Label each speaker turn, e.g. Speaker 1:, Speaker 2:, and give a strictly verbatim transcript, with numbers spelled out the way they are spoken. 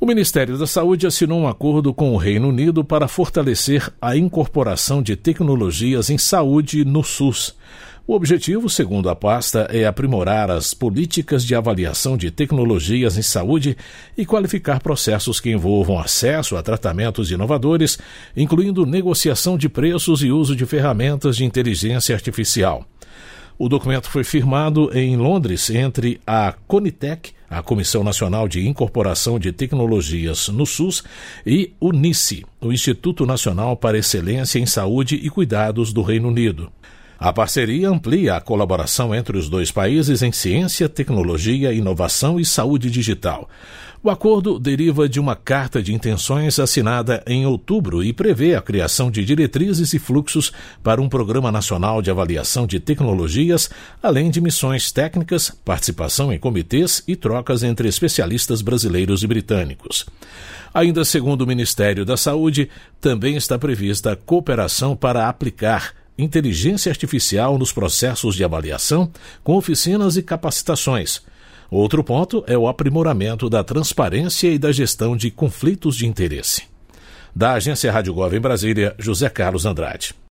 Speaker 1: O Ministério da Saúde assinou um acordo com o Reino Unido para fortalecer a incorporação de tecnologias em saúde no SUS. O objetivo, segundo a pasta, é aprimorar as políticas de avaliação de tecnologias em saúde e qualificar processos que envolvam acesso a tratamentos inovadores, incluindo negociação de preços e uso de ferramentas de inteligência artificial. O documento foi firmado em Londres entre a Conitec, a Comissão Nacional de Incorporação de Tecnologias no SUS, e o NICE, o Instituto Nacional para Excelência em Saúde e Cuidados do Reino Unido. A parceria amplia a colaboração entre os dois países em ciência, tecnologia, inovação e saúde digital. O acordo deriva de uma carta de intenções assinada em outubro e prevê a criação de diretrizes e fluxos para um programa nacional de avaliação de tecnologias, além de missões técnicas, participação em comitês e trocas entre especialistas brasileiros e britânicos. Ainda segundo o Ministério da Saúde, também está prevista a cooperação para aplicar inteligência artificial nos processos de avaliação, com oficinas e capacitações. Outro ponto é o aprimoramento da transparência e da gestão de conflitos de interesse. Da Agência Rádio Gov em Brasília, José Carlos Andrade.